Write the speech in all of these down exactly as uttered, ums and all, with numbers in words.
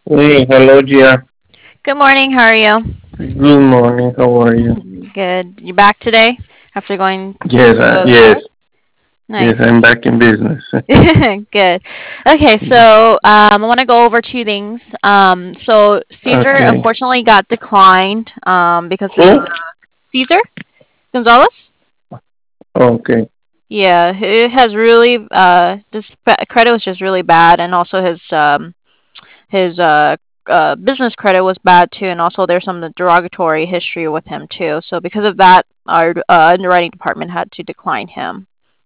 Hey, hello, Gia. Good morning. How are you? Good morning. How are you? Good. You back today after going Yes, to uh, the yes, court? yes. Nice. I'm back in business. Good. Okay, so um, I want to go over two things. Um, so Caesar Okay. unfortunately got declined um, because his Who? uh, Caesar Gonzalez. Okay. Yeah, it has really uh, this pe- credit was just really bad, and also his um, his uh, uh, business credit was bad too, and also there's some derogatory history with him too. So because of that, our uh, underwriting department had to decline him.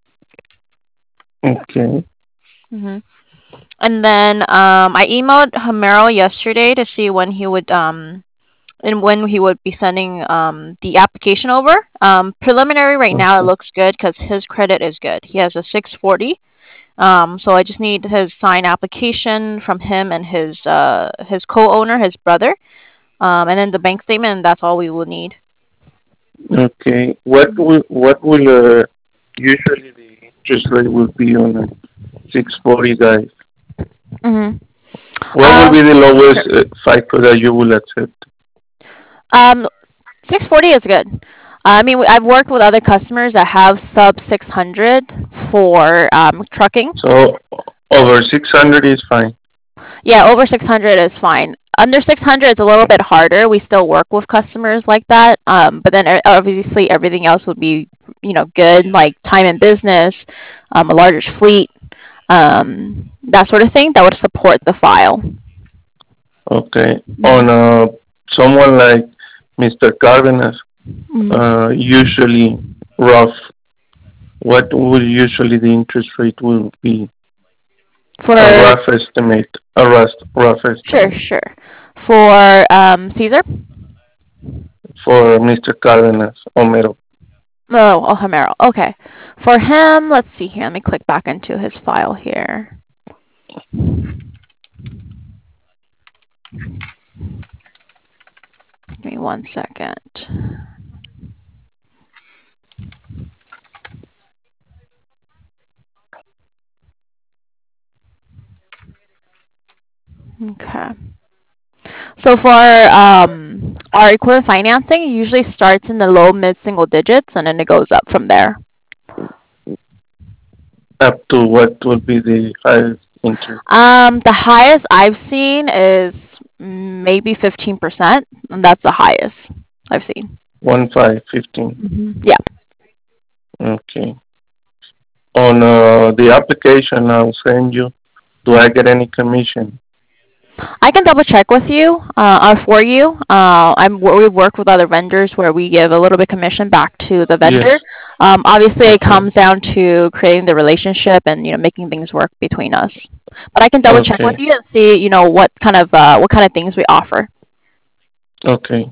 Okay. hmm And then um, I emailed Homero yesterday to see when he would um and when he would be sending um the application over. Um, preliminary right now it Okay. looks good because his credit is good. He has a six forty. Um, so I just need his signed application from him and his uh his co-owner, his brother. Um, and then the bank statement, and that's all we will need. Okay. What will what will uh, usually the interest rate will be on a six forty guys? Mm-hmm. What will Um, be the lowest sure. uh, FICO that you will accept? Um, six forty is good. I mean, I've worked with other customers that have sub six hundred for um, trucking. So over six hundred is fine. Yeah, over six hundred is fine. Under six hundred is a little bit harder. We still work with customers like that. Um, but then uh, obviously everything else would be, you know, good, like time in business, um, a larger fleet, um, that sort of thing that would support the file. Okay. On Mm-hmm. uh, someone like mister Cardenas, Mm-hmm. uh, usually rough. What would usually the interest rate will be? A For rough estimate. A rough, rough sure, estimate sure. For um, Caesar. for mister Cardenas Homero. Oh, oh, Homero. Okay. For him, let's see here. Let me click back into his file here. Give me one second. Okay. So for um, our equipment financing, it usually starts in the low mid single digits and then it goes up from there. Up to what would be the highest interest? Um, the highest I've seen is maybe fifteen percent, and that's the highest I've seen. One five fifteen. hmm Yeah. Okay. On uh, the application I'll send you, do I get any commission? I can double check with you, uh, or for you. Uh, I'm we work with other vendors where we give a little bit commission back to the Yes. vendor. Um, obviously, it Okay. comes down to creating the relationship and you know making things work between us. But I can double check with Okay. you and see you know what kind of uh, what kind of things we offer. Okay.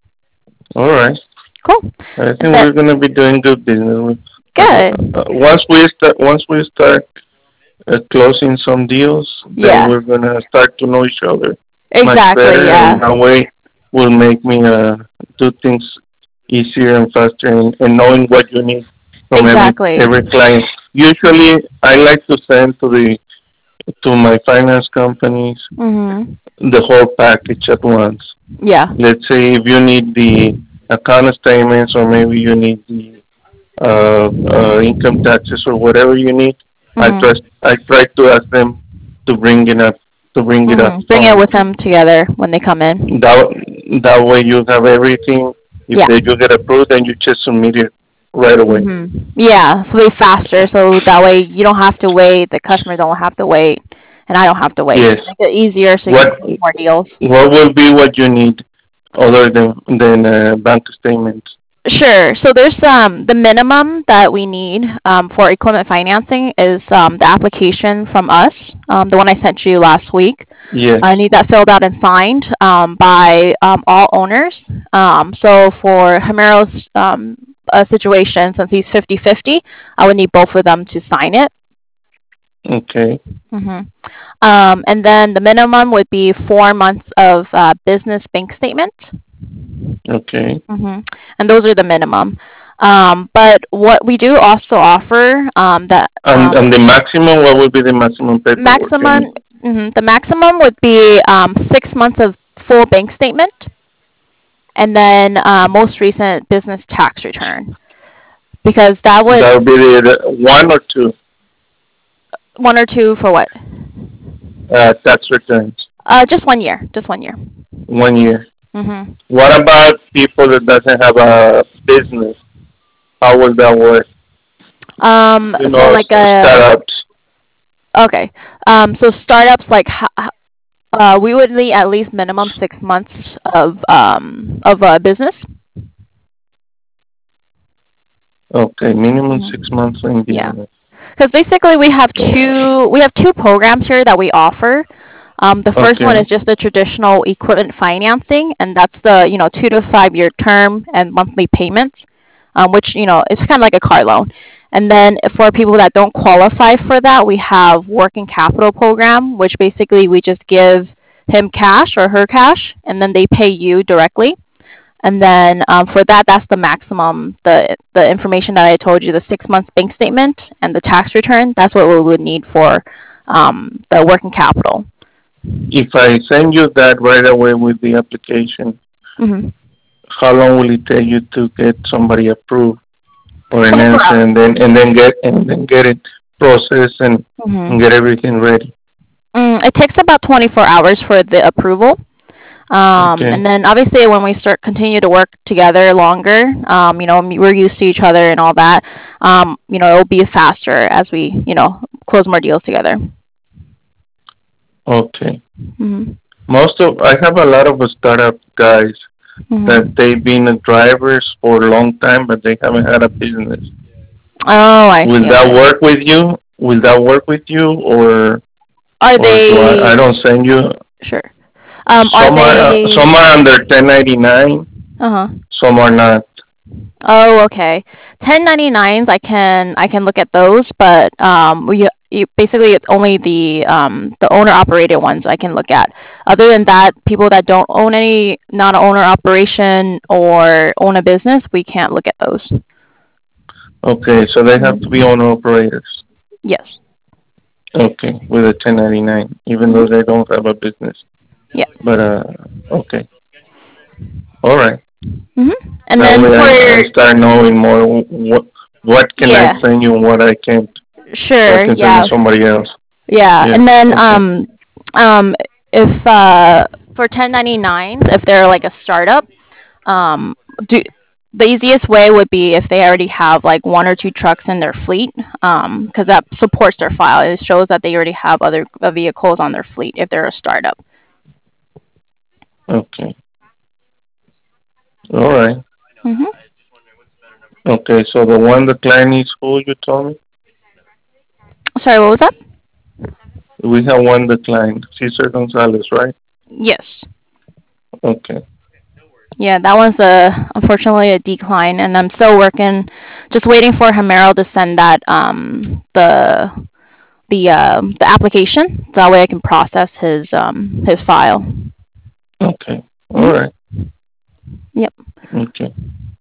All right. Cool. I And think then we're gonna be doing good business with. Uh, good. uh, once we start, once we start uh, closing some deals, then Yeah. we're gonna start to know each other much Exactly. better, Yeah. and that way will make me uh, do things easier and faster, and, and knowing what you need from every Exactly. every client. Usually, I like to send to the to my finance companies Mhm. the whole package at once. Yeah. Let's say if you need the account statements, or maybe you need the uh, uh, income taxes or whatever you need, I Mhm. trust I try to ask them to bring it up to bring it up Mhm. Bring it on with them together when they come in. that that way you have everything. If Yeah. they do get approved, then you just submit it right away. Mhm. Yeah, so they faster, so that way you don't have to wait. The customer don't have to wait, and I don't have to wait. Yes. Make it easier so you can What close more deals. what will be what you need other than than uh, bank statements? Sure. So there's um the minimum that we need um for equipment financing is um the application from us, um the one I sent you last week. Yes. I need that filled out and signed um by um all owners. Um so for Jamero's um uh, situation, since he's fifty-fifty, I would need both of them to sign it. Okay. Mhm. Um and then the minimum would be four months of uh business bank statement. Okay. hmm And those are the minimum. Um, but what we do also offer um, that And um, and the maximum, what will be the maximum paperwork I maximum need? hmm The maximum would be um, six months of full bank statement, and then uh, most recent business tax return, because that would That would be the, the one or two one or two for what? uh, tax returns. Uh, just one year, just one year. One year. hmm What about people that doesn't have a business? How will that work? Um, You so know, like a startups. okay. Um, so startups like ho- uh, we would need at least minimum six months of um of a business. Okay, minimum six Mhm. months in Yeah. business. Because basically we have two we have two programs here that we offer. Um, the first one Okay, is just the traditional equipment financing, and that's the you know two to five year term and monthly payments, um, which you know it's kind of like a car loan. And then for people that don't qualify for that, we have working capital program, which basically we just give him cash or her cash, and then they pay you directly. And then um, for that, that's the maximum. The the information that I told you, the six months bank statement and the tax return, that's what we would need for um, the working capital. if I send you that right away with the application, Mm-hmm. how long will it take you to get somebody approved or an twenty-four answer, hours. and then and then get and then get it processed and, and Mm-hmm. get everything ready? Mm, it takes about twenty-four hours for the approval. Um, Okay, and then obviously when we start continue to work together longer, um, you know, we're used to each other and all that. Um, you know, it'll be faster as we, you know, close more deals together. okay. Mm-hmm. Most of I have a lot of startup guys that Mm-hmm. they've been drivers for a long time, but they haven't had a business. Oh, I Will see. that Okay. work with you? Will that work with you, or Are or do I? I they don't send you. sure? Um, are Some are uh, they? some are under ten ninety nine. Uh huh. Some are not. Oh, okay. ten ninety-nines, I can I can look at those, but um, we you, basically it's only the um the owner operated ones I can look at. Other than that, people that don't own any not owner operation or own a business, we can't look at those. Okay, so they have to be Mhm. owner operators. Yes. Okay, with a ten ninety nine, even though Mhm. they don't have a business. Yeah. But uh, okay, all right. Mhm. And That then way, I, I for start knowing more. What what can I yeah, send you and what I can't, so I sure, can send yeah. to somebody else. Yeah, Yeah. and then Okay. um um if uh for ten ninety-nines, if they're like a startup, um do the easiest way would be if they already have like one or two trucks in their fleet, um because that supports their file. It shows that they already have other uh, vehicles on their fleet if they're a startup. Okay. All right. Mhm. Okay. So the one the client needs who you told me? Sorry, what was that? We have one declined. Cesar Gonzalez, right? Yes. Okay. Yeah, that one's a unfortunately a decline, and I'm still working, just waiting for Hamero to send that um the the uh, the application, so that way I can process his um his file. Okay. All Mhm. right. Yep. Okay.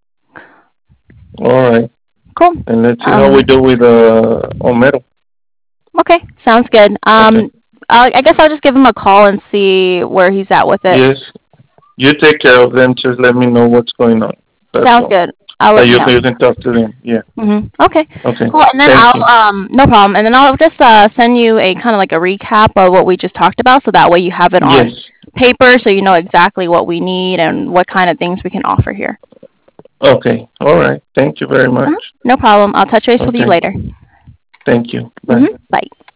All right. Cool. And let's see how we Um. do with uh Omero. Okay. Sounds good. Okay. Um. I I guess I'll just give him a call and see where he's at with it. Yes. You take care of them. Just let me know what's going on. That's Sounds all. good. I'll So let you you know. can you can talk to them. Yeah. Mhm. Okay. Okay. Cool. And then Thank I'll you. um no problem. And then I'll just uh send you a kind of like a recap of what we just talked about, so that way you have it Yes. on paper, so you know exactly what we need and what kind of things we can offer here. Okay. All right. Thank you very much. Uh-huh. No problem. I'll touch base with you Okay. later. Thank you. Bye. Mhm. Bye.